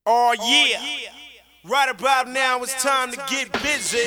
Oh yeah, right about now it's time to get busy.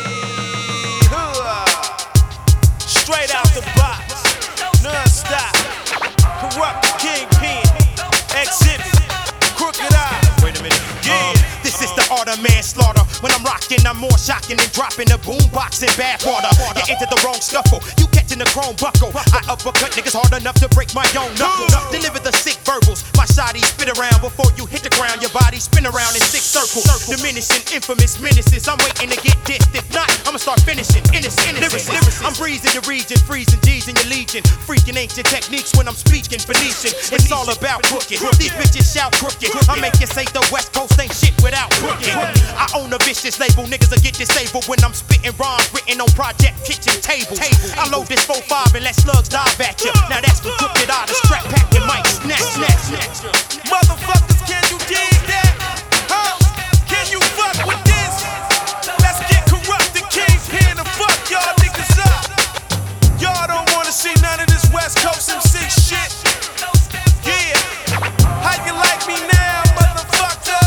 Straight out the box, non-stop. Corrupt the kingpin, exhibit, crooked eye. Wait a minute, yeah. This is the art of manslaughter. When I'm rocking, I'm more shocking than dropping a boombox in bad water. You into the wrong scuffle, you catching the chrome buckle. I uppercut niggas hard enough to break my own knuckles. Deliver the sick verbals, my shotties spit around before you hit the ground. Your body spin around in six circles. Diminishing infamous menaces. I'm waiting to get dissed. If not, I'ma start finishing innocent lyricists. I'm breezing your region, freezing G's in your legion. Freaking ancient techniques when I'm speaking Phoenician. It's all about crooked. These bitches shout crooked. I make you say the West Coast ain't shit without crooked. I own a vicious label, niggas will get disabled when I'm spitting rhymes written on project kitchen tables. I load this 4-5 and let slugs dive at you. Now that's the crooked eye, the strap pack and mic snatch. Motherfuckers, can you dig that? Huh? Can you fuck with this? Let's get corrupt the kingpin and fuck y'all niggas up. Y'all don't wanna see none of this West Coast MC shit. Yeah, how you like me now, motherfucker?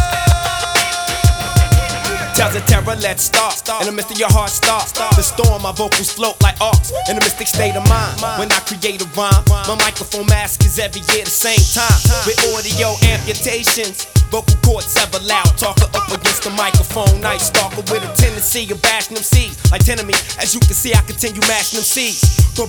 Tells a terror, let's start. In the midst of your heart, start. The storm, my vocals float like arcs. In the mystic state of mind, when I create a rhyme, my microphone mask is every year the same time. With audio amputations, vocal cords ever loud. Talker up against the microphone, night stalker with a tendency of bashing them seeds. Like me, as you can see, I continue mashing them seeds.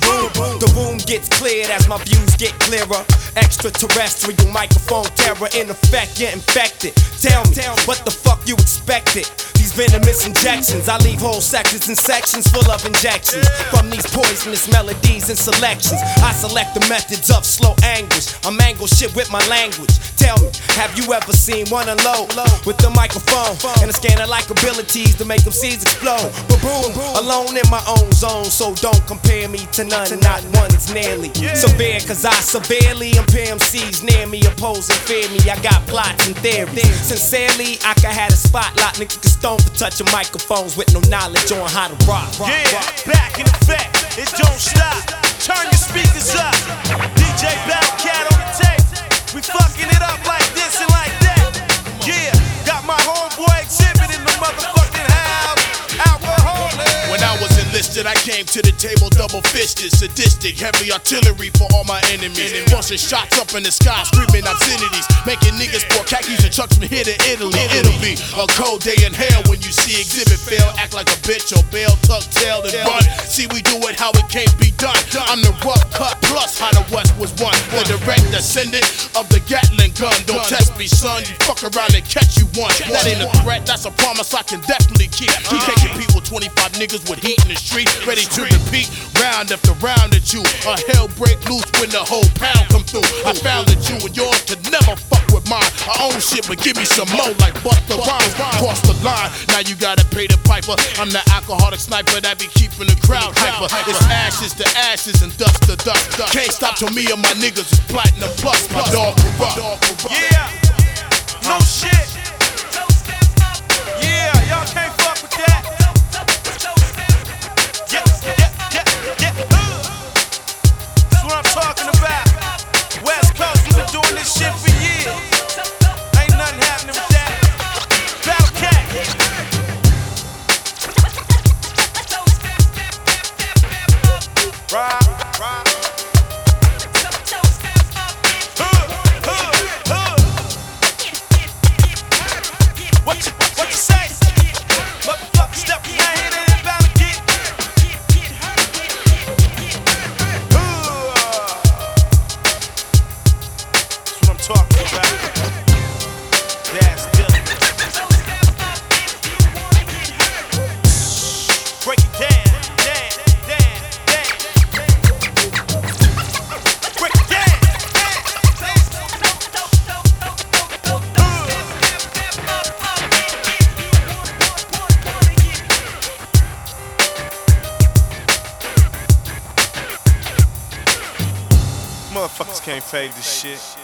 The room gets cleared as my views get clearer. Extraterrestrial microphone terror in effect, you're infected. Tell me, what the fuck you expected? These venomous injections, I leave whole sections and sections full of injections. From these poisonous melodies and selections, I select the methods of slow anguish. I mangle shit with my language. Tell me, have you ever seen one unload with the microphone and a scanner like abilities to make them seeds explode? Boom, alone in my own zone, so don't compare me to none. Not one is nearly severe, cause I severely impair MCs near me, oppose and fear me. I got plots and theories. Sincerely, I could have a spotlight, niggas can stone for touching microphones with no knowledge on how to rock. Yeah, back in effect, it don't stop. Turn your speakers up. DJ Battlecat on the tape. We fucking it up like this and like that. Yeah, got my homeboy Exhibit in the motherfucking house. Alcoholic. When I was enlisted, I came to the table double-fisted, sadistic, heavy artillery for all my enemies. Busting shots up in the sky, screaming obscenities, making niggas pour khakis and trucks from here to Italy. It'll be a cold day in hell when you see Exhibit fail, act like a bitch or bail, tuck tail and run. See, we do it how it can't be done. I'm the rough cut plus how the West was won. The direct descendant of the Gatling gun. Don't test me, son. You fuck around and catch you one. That ain't a threat, that's a promise I can definitely keep. We can't compete with 25 niggas with heat in the street, ready to repeat round after round at you. A hell break loose when the whole pound come through. I found that you and yours could never fuck with mine. I own shit, but give me some more like Busta Rhymes. Cross the line, now you gotta pay the piper. I'm the alcoholic sniper that be keeping the crowd hyper. It's ashes to ashes and dust to dust. Can't stop till me and my niggas is platinum plus. My dog corrupt. Yeah, no shit. Yeah, y'all can't fuck with that. That's what I'm talking about. West Coast, we've been doing this shit for years. Ain't nothing happening with that. Battlecat. Right. What you say? Motherfucker, step in my head and it's bound to get. That's what I'm talking about. That's Dylan. Break it down. Break it down. Motherfuckers can't fade this shit.